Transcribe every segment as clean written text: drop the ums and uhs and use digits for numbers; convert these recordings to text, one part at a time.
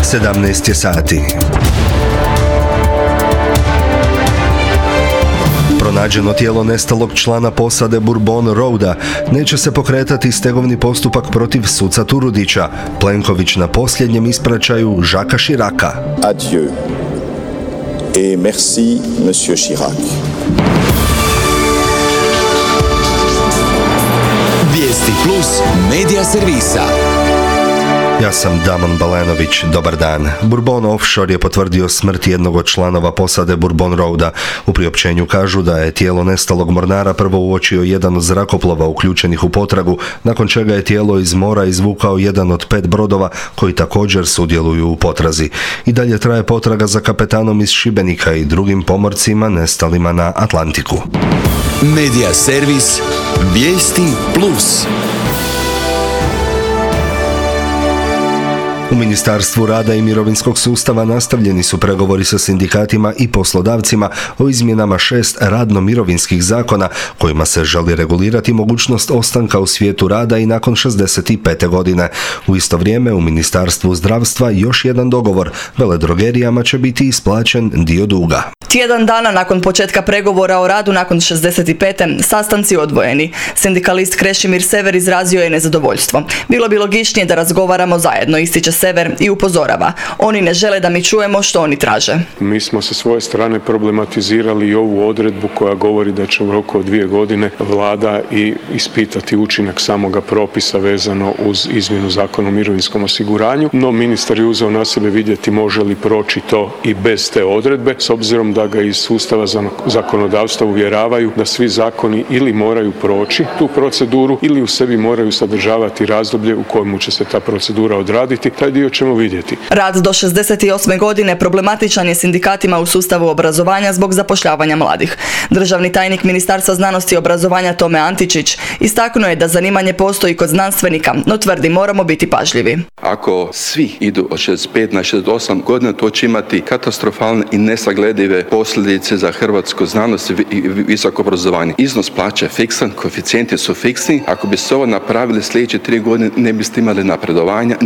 17 je sati. Pronađeno tijelo nestalog člana posade Bourbon Roada. Neće se pokretati stegovni postupak protiv suca Turudića. Plenković na posljednjem ispraćaju Jacquesa Chiraca. Adieu et merci, monsieur Chirac. Vijesti Plus medija servisa. Ja sam Damon Balenović, dobar dan. Bourbon Offshore je potvrdio smrt jednog od članova posade Bourbon Roada. U priopćenju kažu da je tijelo nestalog mornara prvo uočio jedan od zrakoplova uključenih u potragu, nakon čega je tijelo iz mora izvukao jedan od 5 brodova koji također sudjeluju u potrazi. I dalje traje potraga za kapetanom iz Šibenika i drugim pomorcima nestalima na Atlantiku. Medija servis Vijesti Plus. U Ministarstvu rada i mirovinskog sustava nastavljeni su pregovori sa sindikatima i poslodavcima o izmjenama 6 radno-mirovinskih zakona kojima se želi regulirati mogućnost ostanka u svijetu rada i nakon 65. godine. U isto vrijeme u Ministarstvu zdravstva još jedan dogovor. Veledrogerijama će biti isplaćen dio duga. Tjedan dana nakon početka pregovora o radu nakon 65. sastanci odvojeni. Sindikalist Krešimir Sever izrazio je nezadovoljstvo. Bilo bi logičnije da razgovaramo zajedno, ističe Sever i upozorava. Oni ne žele da mi čujemo što oni traže. Mi smo sa svoje strane problematizirali i ovu odredbu koja govori da će u roku od 2 godine vlada i ispitati učinak samoga propisa vezano uz izmjenu Zakona o mirovinskom osiguranju, no ministar je uzeo na sebe vidjeti može li proći to i bez te odredbe, s obzirom da ga iz sustava zakonodavstva uvjeravaju da svi zakoni ili moraju proći tu proceduru ili u sebi moraju sadržavati razdoblje u kojemu će se ta procedura odraditi. Taj dio ćemo vidjeti. Rad do 68. godine problematičan je sindikatima u sustavu obrazovanja zbog zapošljavanja mladih. Državni tajnik Ministarstva znanosti i obrazovanja Tome Antičić istaknuo je da zanimanje postoji kod znanstvenika, no tvrdi moramo biti pažljivi. Ako svi idu od 65 na 68 godina, to će imati katastrofalne i nesagledive posljedice za hrvatsku znanost i visoko obrazovanje. Iznos plaća je fiksan, koeficijenti su fiksni. Ako bi se ovo napravili sljedeće 3 godine, ne biste imali napredovanja,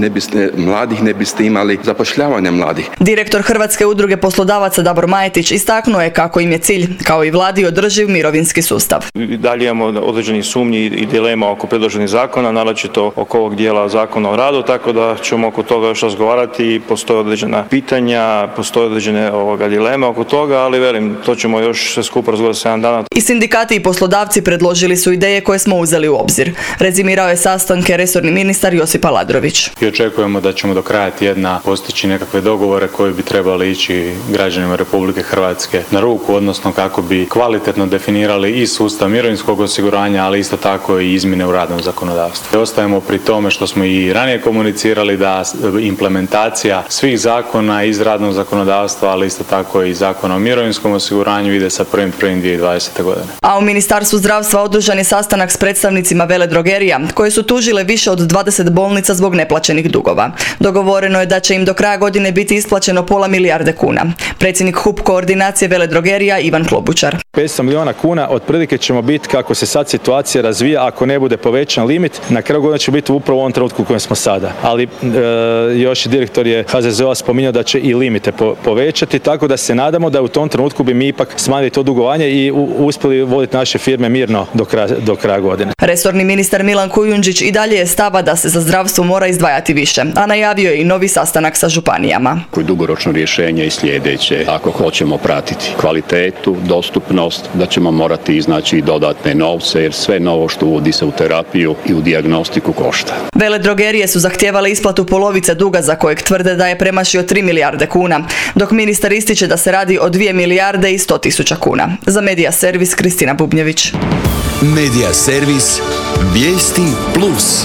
ne biste imali zapošljavanja mladih. Direktor Hrvatske udruge poslodavaca Davor Majetić istaknuo je kako im je cilj, kao i vladi, održiv mirovinski sustav. Dalje imamo određeni sumnji i dilema oko predloženih zakona, naročito oko ovog dijela Zakona o radu, tako da ćemo oko toga još razgovarati. Postoje određena pitanja, postoje određene dileme oko toga, ali velim, to ćemo još sve skupa razgovarati 7 dana. I sindikati i poslodavci predložili su ideje koje smo uzeli u obzir. Rezimirao je sastanke resorni ministar Josip Aladrović. I očekujemo da ćemo do kraja tjedna postići nekakve dogovore koji bi trebali ići građanima Republike Hrvatske na ruku, odnosno kako bi kvalitetno definirali i sustav mirovinskog osiguranja, ali isto tako i izmjene u radnom zakonodavstvu. Ostajemo pri tome što smo i ranije komunicirali da implementacija svih zakona iz radnog zakonodavstva, ali isto tako i Zakona o mirovinskom osiguranju ide sa 1.1.2020. godine. A u Ministarstvu zdravstva održan je sastanak s predstavnicima veledrogerija koje su tužile više od 20 bolnica zbog neplaćenih dugova. Dogovoreno je da će im do kraja godine biti isplaćeno pola milijarde kuna. Predsjednik HUP koordinacije veledrogerija Ivan Klobučar. 500 milijuna kuna otprilike ćemo biti, kako se sad situacija razvija, ako ne bude povećan limit, na kraju godine će biti upravo u ovom trenutku u kojem smo sada. Ali još direktor je HZZO-a spominjao da će i limite povećati, tako da se nadamo da u tom trenutku bi mi ipak smanjili to dugovanje i uspjeli voditi naše firme mirno do kraja godine. Resorni ministar Milan Kujundžić i dalje je stava da se za zdravstvo mora izdvajati više, a najavio je i novi sastanak sa županijama. Dugoročno rješenje je sljedeće. Ako hoćemo pratiti kvalitetu, dostupnost, da ćemo morati iznaći i dodatne novce, jer sve novo što uvodi se u terapiju i u dijagnostiku košta. Veledrogerije su zahtijevale isplatu polovice duga za kojeg tvrde da je premašio 3 milijarde kuna, dok ministar ističe da se radi o 2 milijarde i 100 tisuća kuna. Za Medija servis Kristina Bubnjević. Medija servis Vijesti Plus.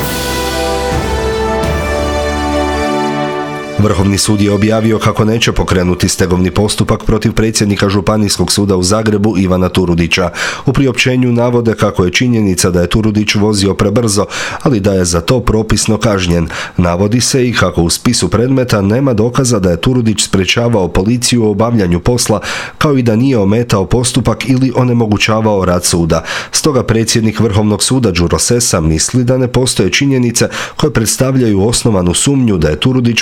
Vrhovni sud je objavio kako neće pokrenuti stegovni postupak protiv predsjednika Županijskog suda u Zagrebu Ivana Turudića. U priopćenju navode kako je činjenica da je Turudić vozio prebrzo, ali da je za to propisno kažnjen. Navodi se i kako u spisu predmeta nema dokaza da je Turudić sprečavao policiju u obavljanju posla, kao i da nije ometao postupak ili onemogućavao rad suda. Stoga predsjednik Vrhovnog suda Đuro Sessa misli da ne postoje činjenice koje predstavljaju osnovanu sumnju da je Turudić počinio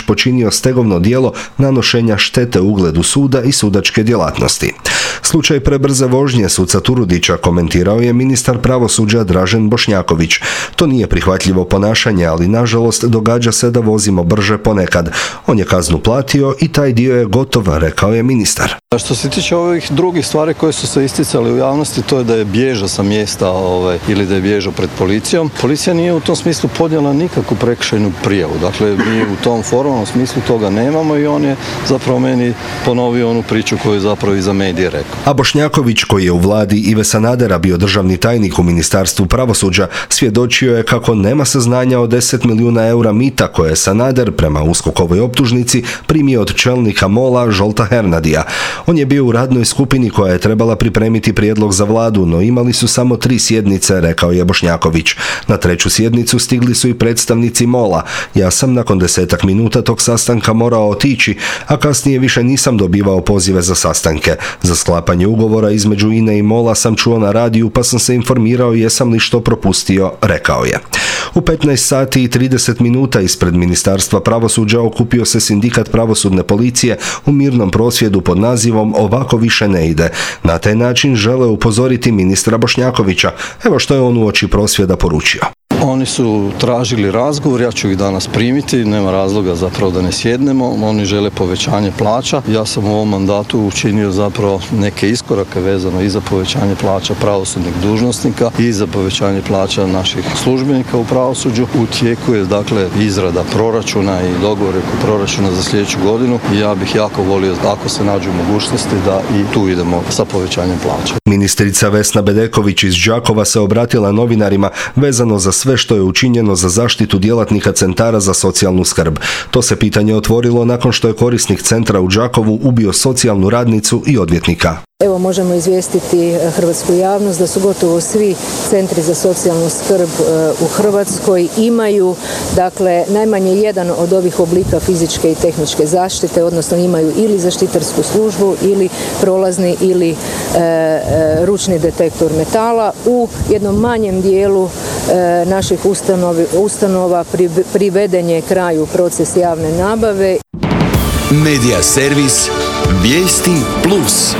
počinio stegovno djelo nanošenja štete ugledu suda i sudačke djelatnosti. Slučaj prebrze vožnje suca Turudića komentirao je ministar pravosuđa Dražen Bošnjaković. To nije prihvatljivo ponašanje, ali nažalost događa se da vozimo brže ponekad. On je kaznu platio i taj dio je gotov, rekao je ministar. Što se tiče ovih drugih stvari koje su se isticali u javnosti, to je da je bježao sa mjesta ili da je bježao pred policijom. Policija nije u tom smislu podnijela nikakvu prekršajnu prijavu. Dakle, mi u tom formalnom smislu toga nemamo i on je zapravo meni ponovio onu priču koju je zapravo i za medije rekao. A Bošnjaković, koji je u vladi Ive Sanadera bio državni tajnik u Ministarstvu pravosuđa, svjedočio je kako nema saznanja o 10 milijuna eura mita koje je Sanader prema USKOK-ovoj optužnici primio od čelnika MOL-a Zsolta Hernadija. On je bio u radnoj skupini koja je trebala pripremiti prijedlog za vladu, no imali su samo 3 sjednice, rekao je Bošnjaković. Na 3. sjednicu stigli su i predstavnici MOL-a. Ja sam nakon 10 minuta tog sastanka morao otići, a kasnije više nisam dobivao pozive za sastanke. Za sklapanje ugovora između INE i MOL-a sam čuo na radiju, pa sam se informirao jesam li što propustio, rekao je. U 15 sati i 30 minuta ispred Ministarstva pravosuđa okupio se sindikat pravosudne policije u mirnom prosvjedu pod nazivom Ovako više ne ide. Na taj način žele upozoriti ministra Bošnjakovića. Evo što je on uoči prosvjeda poručio. Oni su tražili razgovor, ja ću ih danas primiti, nema razloga zapravo da ne sjednemo, oni žele povećanje plaća. Ja sam u ovom mandatu učinio zapravo neke iskorake vezano i za povećanje plaća pravosudnih dužnosnika i za povećanje plaća naših službenika u pravosuđu. U tijeku je dakle izrada proračuna i dogovor oko proračuna za sljedeću godinu i ja bih jako volio ako se nađu mogućnosti da i tu idemo sa povećanjem plaća. Ministrica Vesna Bedeković iz Đakova se obratila novinarima vezano za sve što je učinjeno za zaštitu djelatnika centara za socijalnu skrb. To se pitanje otvorilo nakon što je korisnik centra u Đakovu ubio socijalnu radnicu i odvjetnika. Evo možemo izvijestiti hrvatsku javnost da su gotovo svi centri za socijalnu skrb u Hrvatskoj imaju dakle najmanje jedan od ovih oblika fizičke i tehničke zaštite, odnosno imaju ili zaštitarsku službu ili prolazni ili ručni detektor metala. U jednom manjem dijelu naših ustanova priveden je kraju proces javne nabave. Medija servis Vijesti Plus.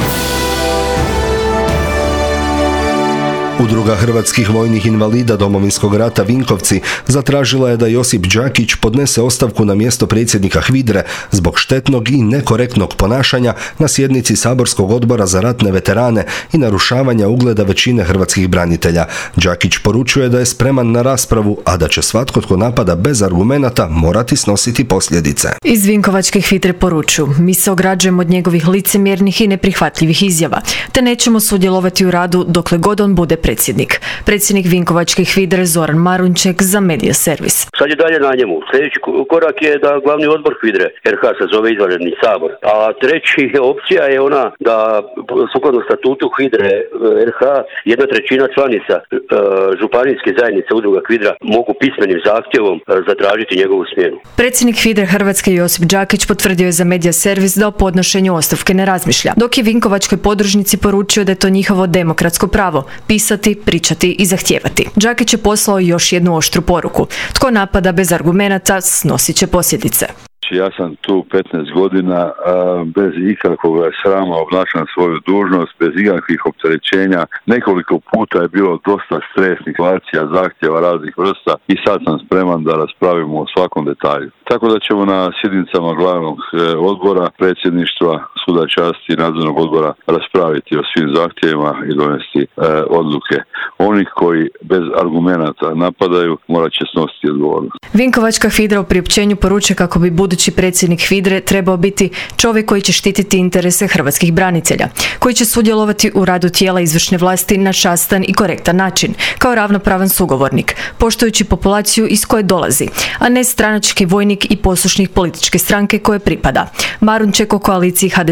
Udruga hrvatskih vojnih invalida Domovinskog rata Vinkovci zatražila je da Josip Đakić podnese ostavku na mjesto predsjednika HVIDRE zbog štetnog i nekorektnog ponašanja na sjednici Saborskog odbora za ratne veterane i narušavanja ugleda većine hrvatskih branitelja. Đakić poručuje da je spreman na raspravu, a da će svatko tko napada bez argumenata morati snositi posljedice. Iz Vinkovačke HVIDRE poručuju: mi se ograđujemo od njegovih licemjernih i neprihvatljivih izjava, te nećemo sudjelovati u radu dokle god on bude predsjednik. Predsjednik Vinkovačke HVIDRE Zoran Marunček za Medija servis. Sad je dalje na njemu. Sljedeći korak je da glavni odbor HVIDRE RH se zove izvanredni sabor. A treći opcija je ona da sukladno statutu HVIDRE RH 1/3 članica županijske zajednice udruga HVIDRA mogu pismenim zahtjevom zatražiti njegovu smjenu. Predsjednik HVIDRE Hrvatske Josip Đakić potvrdio je za Medija servis da o podnošenju ostavke ne razmišlja, dok je Vinkovačkoj podružnici poručio da je to njihovo demokratsko pravo pisati, pričati i zahtijevati. Đakić je poslao još jednu oštru poruku: tko napada bez argumenata snosit će posljedice. Ja sam tu 15 godina, bez ikakvog srama obnašam svoju dužnost, bez ikakvih opterećenja. Nekoliko puta je bilo dosta stresnih situacija, zahtjeva raznih vrsta i sad sam spreman da raspravimo o svakom detalju. Tako da ćemo na sjednicama glavnog odbora, predsjedništva, suda časti i nadzornog odbora raspraviti o svim zahtjevima i donesti odluke. Oni koji bez argumenata napadaju morat će snositi odgovornost. Vinkovačka HVIDRA u priopćenju poručuje kako bi budući predsjednik HVIDRE trebao biti čovjek koji će štititi interese hrvatskih branitelja, koji će sudjelovati u radu tijela izvršne vlasti na častan i korektan način, kao ravnopravan sugovornik, poštujući populaciju iz koje dolazi, a ne stranački vojnik i poslušnik političke stranke koje pripada. Marunček o koaliciji HDZ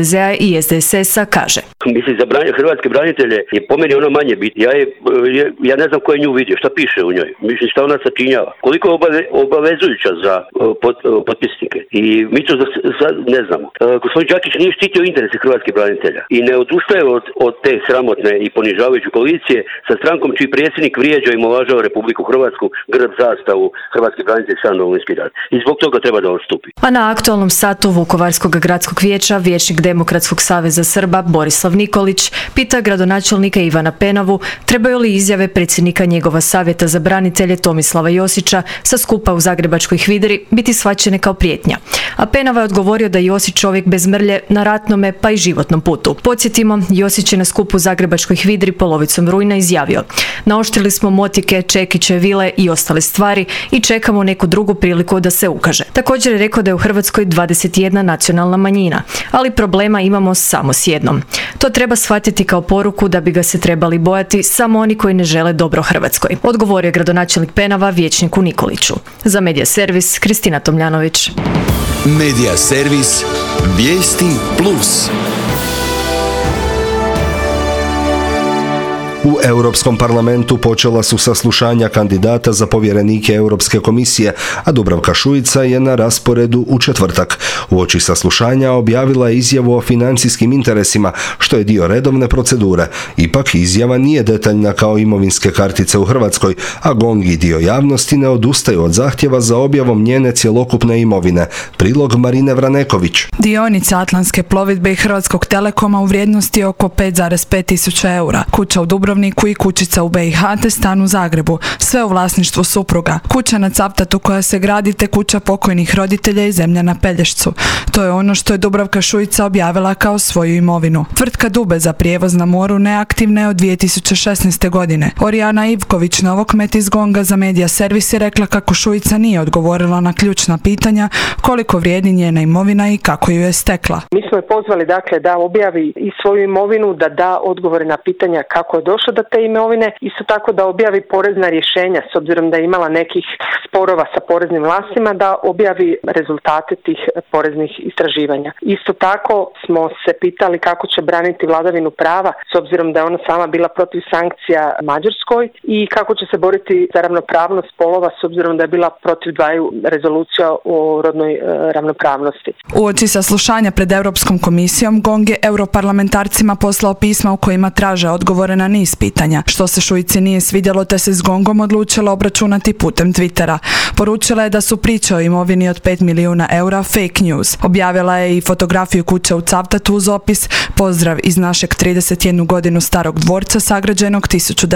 HDZ-a i SDSS-a kaže. Mislim, za hrvatske branitelje je po meni ono manje bitno. Ja ne znam ko je nju vidio, šta piše u njoj. Mislim, šta ona sačinjava. Koliko je obavezujuća za potpisnike. I mi to sad ne znamo. Gospodin Đakić nije štitio interese hrvatskih branitelja i ne odustaje od te sramotne i ponižavajuće koalicije sa strankom čiji predsjednik vrijeđa i omalovažava Republiku Hrvatsku, grb, zastavu, hrvatski branitelj, sam Domovinski rat. I zbog toga treba da odstupi. A na aktualnom satu Vukovarskog gradskog vijeća vijećnik Demokratskog saveza Srba Borislav Nikolić pita gradonačelnika Ivana Penavu trebaju li izjave predsjednika njegova savjeta za branitelje Tomislava Josića sa skupa u zagrebačkoj Hvidri biti shvaćene kao prijetnja. A Penava je odgovorio da Josić čovjek bez mrlje na ratnome pa i životnom putu. Podsjetimo, Josić je na skupu u zagrebačkoj Hvidri polovicom rujna izjavio: naoštrili smo motike, čekiće, vile i ostale stvari i čekamo neku drugu priliku da se ukaže. Također je rekao da je u Hrvatskoj 21 nacionalna manjina, ali problema imamo samo s jednom. To treba shvatiti kao poruku da bi ga se trebali bojati samo oni koji ne žele dobro Hrvatskoj, odgovorio je gradonačelnik Penava vijećniku Nikoliću. Za Medija servis Kristina Tomljanović. Medija servis Vijesti Plus. U Europskom parlamentu počela su saslušanja kandidata za povjerenike Europske komisije, a Dubravka Šuica je na rasporedu u četvrtak. Uoči saslušanja objavila je izjavu o financijskim interesima, što je dio redovne procedure. Ipak izjava nije detaljna kao imovinske kartice u Hrvatskoj, a GONG i dio javnosti ne odustaju od zahtjeva za objavom njene cjelokupne imovine. Prilog Marine Vraneković. Dionica Atlantske plovidbe i Hrvatskog Telekoma u vrijednosti oko 5,5 tisuća eura. Kuća u Dubrovniku i kućica u BiH te stan u Zagrebu, sve u vlasništvu supruga. Kuća na Cavtatu koja se gradi te kuća pokojnih roditelja i zemlja na Pelješcu. To je ono što je Dubravka Šuica objavila kao svoju imovinu. Tvrtka Dube za prijevoz na moru neaktivna je od 2016. godine. Orijana Ivković, novokmet iz GONG-a za Medija servis, je rekla kako Šuica nije odgovorila na ključna pitanja koliko vrijedi njena imovina i kako ju je stekla. Mi smo je pozvali da objavi i svoju imovinu, da odgovore na pitanja kako je došlo do te imovine, isto tako da objavi porezna rješenja s obzirom da je imala nekih sporova sa poreznim vlastima, da objavi rezultate tih poreznih istraživanja. Isto tako smo se pitali kako će braniti vladavinu prava s obzirom da je ona sama bila protiv sankcija Mađarskoj i kako će se boriti za ravnopravnost spolova s obzirom da je bila protiv dvaju rezolucija o rodnoj ravnopravnosti. Uoči saslušanja pred Europskom komisijom GONG je europarlamentarcima poslao pisma u kojima traže odgovore na niz pitanja. Što se Šuici nije svidjelo, te se s GONG-om odlučila obračunati putem Twittera. Poručila je da su priče o imovini od 5 milijuna eura fake news. Objavila je i fotografiju kuće u Cavtatu uz opis: pozdrav iz našeg 31 godinu starog dvorca sagrađenog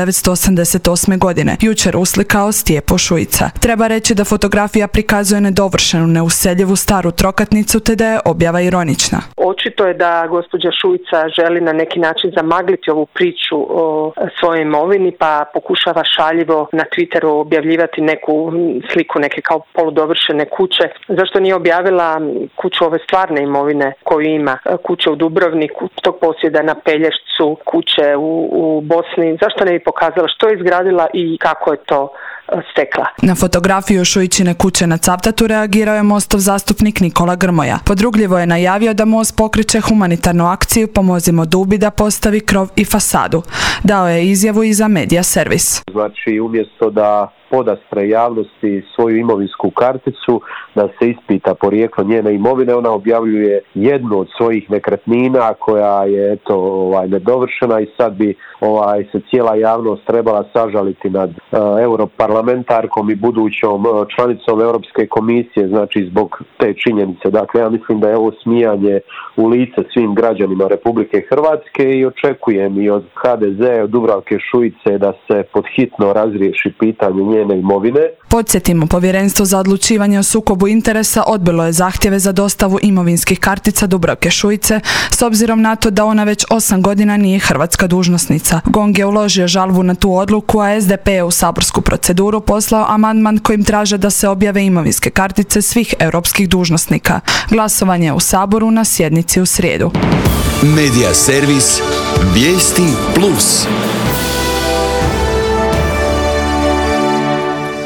1988. godine. Jučer uslikao Stjepo Šuica. Treba reći da fotografija prikazuje nedovršenu, neuseljivu staru trokatnicu te da je objava ironična. Očito je da gospođa Šuica želi na neki način zamagliti ovu priču o svojoj imovini, pa pokušava šaljivo na Twitteru objavljivati neku sliku neke kao poludovršene kuće. Zašto nije objavila kuću ove stvarne imovine koju ima? Kuće u Dubrovniku, tog posjeda na Pelješcu, kuće u Bosni. Zašto ne bi pokazala što je izgradila i kako je to stekla? Na fotografiju Šuičine kuće na Cavtatu reagirao je Mostov zastupnik Nikola Grmoja. Podrugljivo je najavio da Most pokreće humanitarnu akciju Pomozimo Dubi da postavi krov i fasadu. Dao je izjavu i za Medija servis. Znači, umjesto da podastre javnosti svoju imovinsku karticu, da se ispita porijeklo njene imovine, ona objavljuje jednu od svojih nekretnina koja je nedovršena i sad bi se cijela javnost trebala sažaliti nad europarlamentarkom i budućom članicom Europske komisije, znači zbog te činjenice. Dakle, ja mislim da je ovo smijanje u lice svim građanima Republike Hrvatske i očekujem i od HDZ, od Dubravke Šuice da se podhitno razriješi pitanje njene imovine. Podsjetimo, Povjerenstvo za odlučivanje o sukobu interesa odbilo je zahtjeve za dostavu imovinskih kartica Dubravke Šuice s obzirom na to da ona već 8 godina nije hrvatska dužnosnica. GONG je uložio žalbu na tu odluku, a SDP je u saborsku proceduru poslao amandman kojim traže da se objave imovinske kartice svih europskih dužnosnika. Glasovanje u Saboru na sjednici u srijedu. Medija servis Vijesti Plus.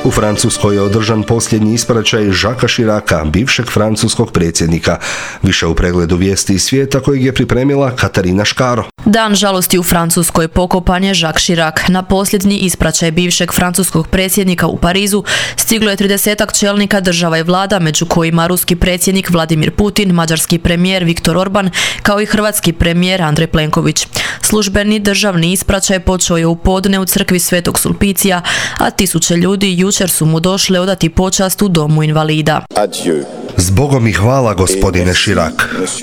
U Francuskoj je održan posljednji ispraćaj Jacquesa Chiraca, bivšeg francuskog predsjednika. Više u pregledu vijesti iz svijeta kojeg je pripremila Katarina Škaro. Dan žalosti u Francuskoj pokopan je Jacques Chirac. Na posljednji ispraćaj bivšeg francuskog predsjednika u Parizu stiglo je 30-ak čelnika država i vlada, među kojima ruski predsjednik Vladimir Putin, mađarski premijer Viktor Orban, kao i hrvatski premijer Andrej Plenković. Službeni državni ispraćaj počeo je u podne u crkvi Svetog Sulpicija, a tisuće ljudi jučer su mu došle odati počast u domu invalida. Adieu. Zbogom i hvala, gospodine Chirac.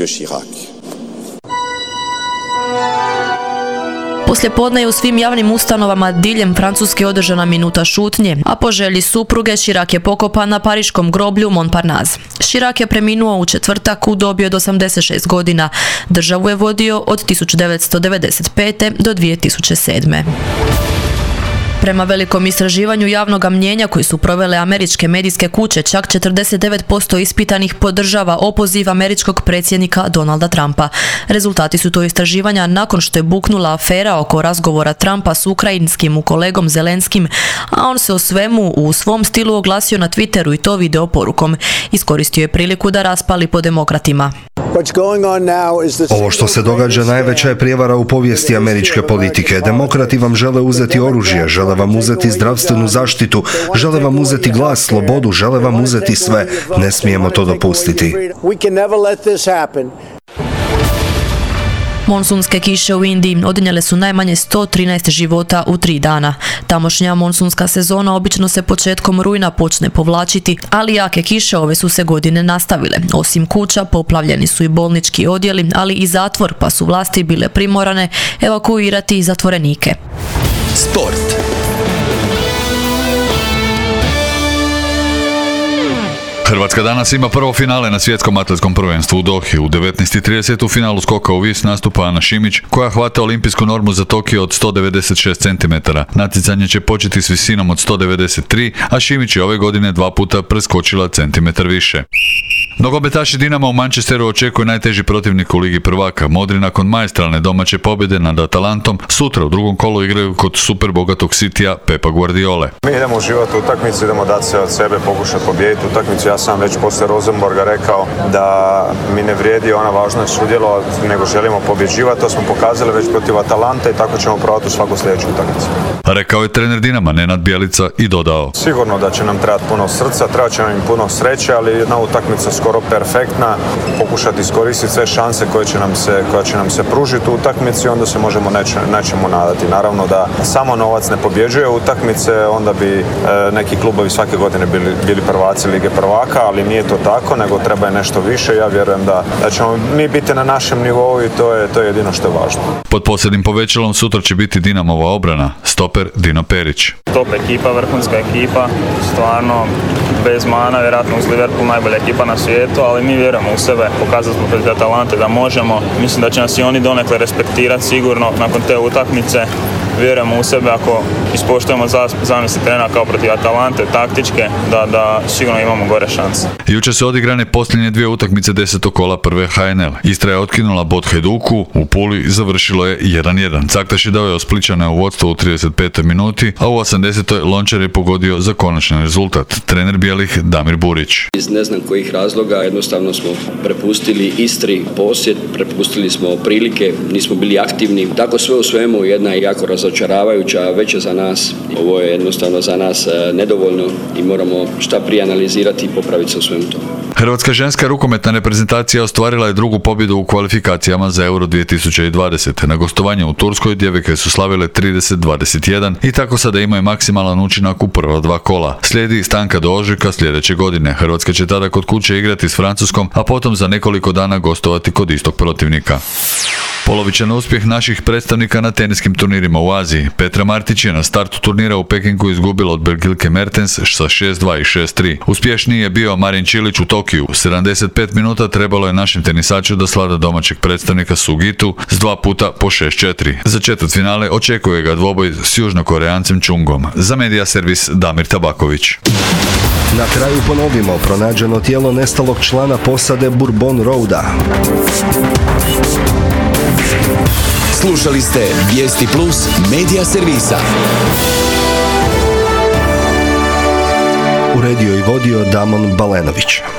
Poslijepodne je u svim javnim ustanovama diljem Francuske održana minuta šutnje, a po želji supruge Chirac je pokopan na pariškom groblju Montparnasse. Chirac je preminuo u četvrtak u dobi od 86 godina. Državu je vodio od 1995. do 2007. Prema velikom istraživanju javnog mnijenja koji su provele američke medijske kuće, čak 49% ispitanih podržava opoziv američkog predsjednika Donalda Trumpa. Rezultati su to istraživanja nakon što je buknula afera oko razgovora Trumpa s ukrajinskim kolegom Zelenskim, a on se o svemu u svom stilu oglasio na Twitteru i to video porukom. Iskoristio je priliku da raspali po demokratima. Ovo što se događa najveća je prijevara u povijesti američke politike. Demokrati vam žele uzeti oružje, žele vam uzeti zdravstvenu zaštitu, žele vam uzeti glas, slobodu, žele vam uzeti sve. Ne smijemo to dopustiti. Monsunske kiše u Indiji odnijele su najmanje 113 života u 3 dana. Tamošnja monsunska sezona obično se početkom rujna počne povlačiti, ali jake kiše ove su se godine nastavile. Osim kuća, poplavljeni su i bolnički odjeli, ali i zatvor, pa su vlasti bile primorane evakuirati zatvorenike. Sport. Hrvatska danas ima prvo finale na svjetskom atletskom prvenstvu u Dohi. U 19:30 u finalu skoka u vis nastupa Ana Šimić, koja hvata olimpijsku normu za Tokio od 196 cm. Natjecanje će početi s visinom od 193, a Šimić je ove godine 2 puta preskočila centimetar više. Nogometaši Dinama u Manchesteru očekuje najteži protivnik u Ligi prvaka. Modri nakon maestralne domaće pobjede nad Atalantom sutra u drugom kolu igraju kod super bogatog Cityja Pepa Guardiole. Mi idemo uživati u utakmici, idemo dati se od sebe, pokušati pobijediti utakmicu. Ja sam već poslije Rosenborga rekao da mi ne vrijedi ona važnost sudjelovati, nego želimo pobjeđivati. To smo pokazali već protiv Atalante i tako ćemo probati u svaku sljedeću utakmicu. Rekao je trener Dinama Nenad Bjelica i dodao: Sigurno da će nam trebati puno srca, trebat će nam im puno sreće, ali jedna utakmica skoro perfektna, pokušati iskoristiti sve šanse koja će nam se pružiti u utakmici, onda se možemo nečemu nadati. Naravno da samo novac ne pobjeđuje utakmice, onda bi neki klubovi svake godine bili prvaci Lige prvaka, ali nije to tako, nego treba je nešto više. Ja vjerujem da ćemo mi biti na našem nivou i to je jedino što je važno. Pod posebnim povećalom sutra će biti Dinamova obrana, stoper Dino Perić. Top ekipa, vrhunska ekipa, stvarno bez mana, vjerojatno uz Liverpool najbolja ekipa na svijetu, ali mi vjerujemo u sebe, pokazali smo pred Atalante da možemo. Mislim da će nas i oni donekle respektirati sigurno nakon te utakmice. Vjerujemo u sebe ako ispoštujemo zamisli trenera kao protiv Atalante, taktičke, da sigurno imamo gore šanse. Jučer su odigrane posljednje 2 utakmice 10. kola prve HNL. Istra je otkinula Bod Hajduku, u Puli završilo je 1:1. Caktaš je doveo Splićane u vodstvo u 35. minuti, a u 80. Lončar je pogodio za konačni rezultat. Trener bijelih Damir Burić. Iz ne znam kojih razloga jednostavno smo prepustili Istri posjed, prepustili smo prilike, nismo bili aktivni. Tako sve u svemu jedna jako razočaravajuća, već je za nas. Ovo je jednostavno za nas nedovoljno i moramo šta prije analizirati i popraviti se u svemu tomu. Hrvatska ženska rukometna reprezentacija ostvarila je drugu pobjedu u kvalifikacijama za Euro 2020. Na gostovanju u Turskoj djevojke su slavile 30-21 i tako sada imaju maksimalan učinak u prva 2 kola. Slijedi stanka do ožujka sljedeće godine. Hrvatska će tada kod kuće igrati s Francuskom, a potom za nekoliko dana gostovati kod istog protivnika. Polovičan uspjeh naših predstavnika na teniskim turnirima u Aziji. Petra Martić je na startu turnira u Pekingu izgubila od Birgilke Mertens sa 6-2 i 6-3. Uspješniji je bio Marin Čilić u Tokiju. 75 minuta trebalo je našem tenisaču da slada domaćeg predstavnika Sugitu s 2 puta po 6-4. Za četvrtfinale očekuje ga dvoboj s južnokoreancem Čungom. Za Media servis Damir Tabaković. Na kraju ponovimo, pronađeno tijelo nestalog člana posade Bourbon Roada. Slušali ste Vijesti Plus Media servisa. Uredio i vodio Damon Balenović.